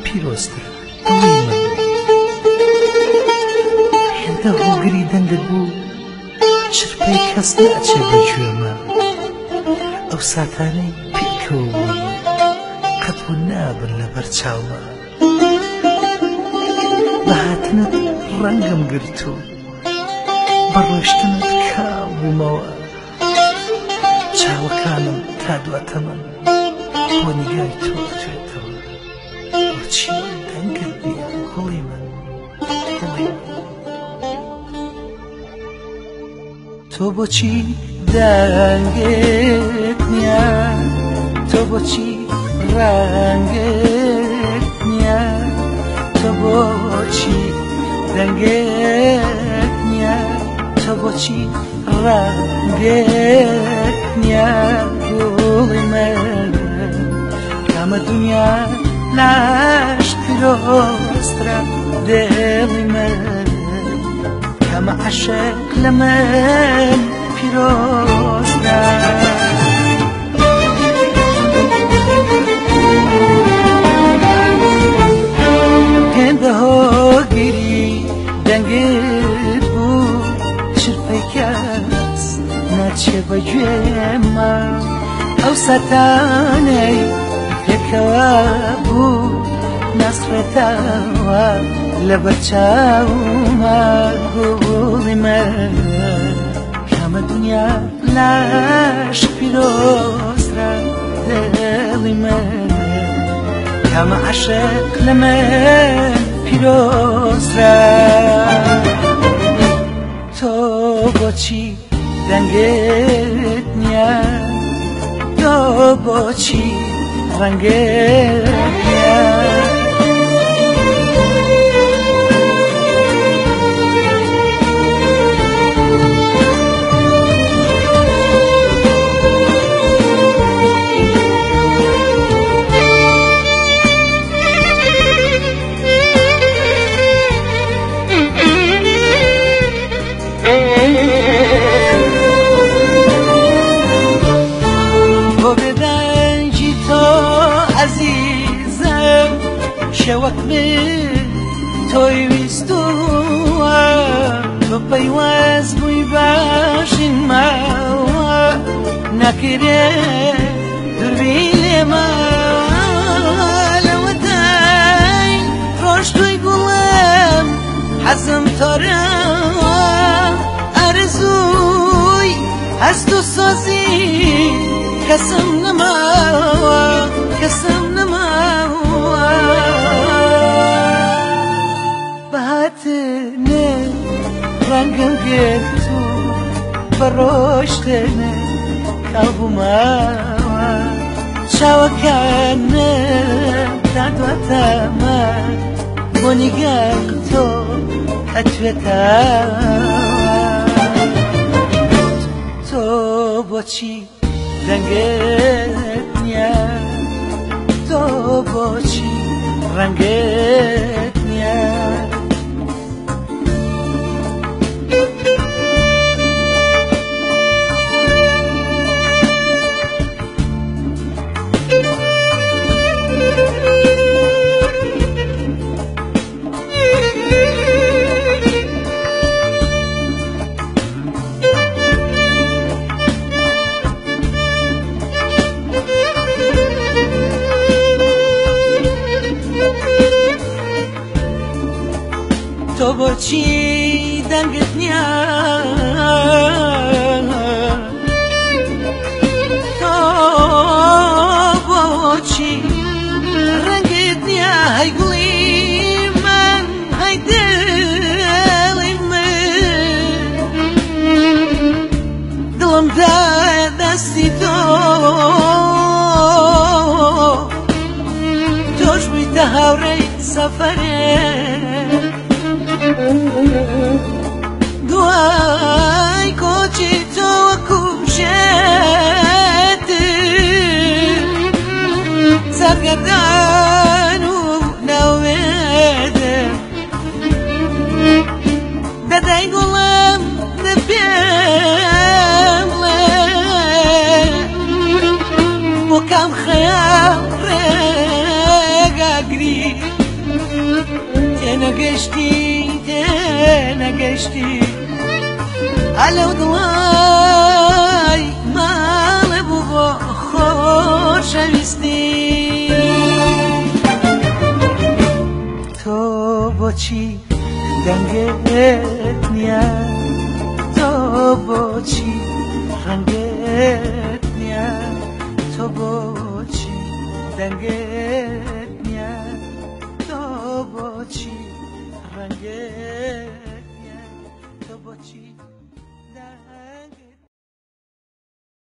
پیرۆستە دڵی من هێندە هۆگری دەنگت بوو چرپەی کەس ناچێ بە گوێمە ئەو ساتانەی پێکەوەی قەت بوو نابن لە بەرچاومە بە هاتنت ڕەنگم گرت و بە ڕۆیشتنت کام بوومەوە چاوەکانم تا دواتە من بۆ نیگای تۆ بتوێتەوە بۆچی دەنگت نییە گوڵی من گوڵی من تۆ بۆچی دەنگت نییە تۆ بۆچی ڕەنگت نییە تۆ بۆچی دەنگت نییە تۆ بۆچی ڕەنگت نییە گوڵی من کامە دنیا لاش پیرۆسترە دڵی من کامە عەشق لە من پیرۆسترە هێندە هۆگری دەنگت بوو چرپەی کەس ناچێ بە گوێمە ئەو سەتانەی پێکەوە بوو ناسڕێتەوە لە بەرچاومە گوڵی من کامە دنیا لاش پیرۆسترە دڵی من کامە عەشق لە من پیرۆسترە تۆ بۆچی دەنگت نییە تۆ بۆچی ڕەنگت نییە شەوەک من تۆی ویستووە تۆ پەیوەز بووی باشین ماوە ناکرێ دووربی لێمە لەوەتای ڕۆژتوی گوڵم حەزم تۆرەوە ئارزووی هەست و سۆزی کەسم نەماوە کەسم نەماوە بەهاتنێ ڕەنگم گرت و بە ڕۆیشتنێ کاڵبوومەوە چاوەکانم تا دواتەمە بۆ نیگای تۆ ئەتوێتەوە تۆ بۆچی دەنگت نییە تۆ بۆچی ڕەنگت نییە تۆ بۆچی دەنگت نییە تۆ بۆچی ڕەنگت نییە هەی گوڵی من هەی دڵی من دڵم دا دەستی تۆ تۆش بوویتە هاوڕێی سەفەرێ دوای کۆچی تۆ وەکو شێتم سەرگەردان و ناوێدم دەدای گوڵم دەپێم بۆ کام خەیاڵ ڕێگاگری گشتی نگشتی علو دوای مال بو خوشویستی تو با چی دنگت نیا تو با چی رنگت نیا تو با چی دنگت نیا تو با چی رنگت